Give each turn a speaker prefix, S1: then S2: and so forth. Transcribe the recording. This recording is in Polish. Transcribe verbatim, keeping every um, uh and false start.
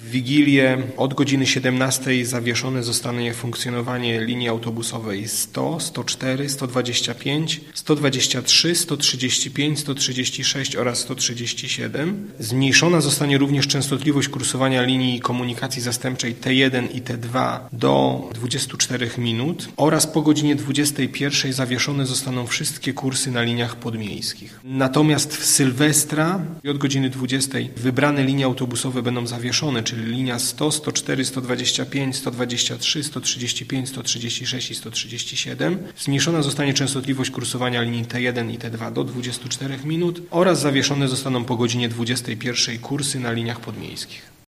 S1: W Wigilię od godziny siedemnastej zawieszone zostanie funkcjonowanie linii autobusowej sto, sto cztery, sto dwadzieścia pięć, sto dwadzieścia trzy, sto trzydzieści pięć, sto trzydzieści sześć oraz sto trzydzieści siedem. Zmniejszona zostanie również częstotliwość kursowania linii komunikacji zastępczej T jeden i T dwa do dwudziestu czterech minut oraz po godzinie dwudziestej pierwszej zawieszone zostaną wszystkie kursy na liniach podmiejskich. Natomiast w Sylwestra od godziny dwudziestej wybrane linie autobusowe będą zawieszone, czyli linia sto, sto cztery, sto dwadzieścia pięć, sto dwadzieścia trzy, sto trzydzieści pięć, sto trzydzieści sześć i sto trzydzieści siedem. Zmniejszona zostanie częstotliwość kursowania linii T jeden i T dwa do dwudziestu czterech minut oraz zawieszone zostaną po godzinie dwudziestej pierwszej kursy na liniach podmiejskich.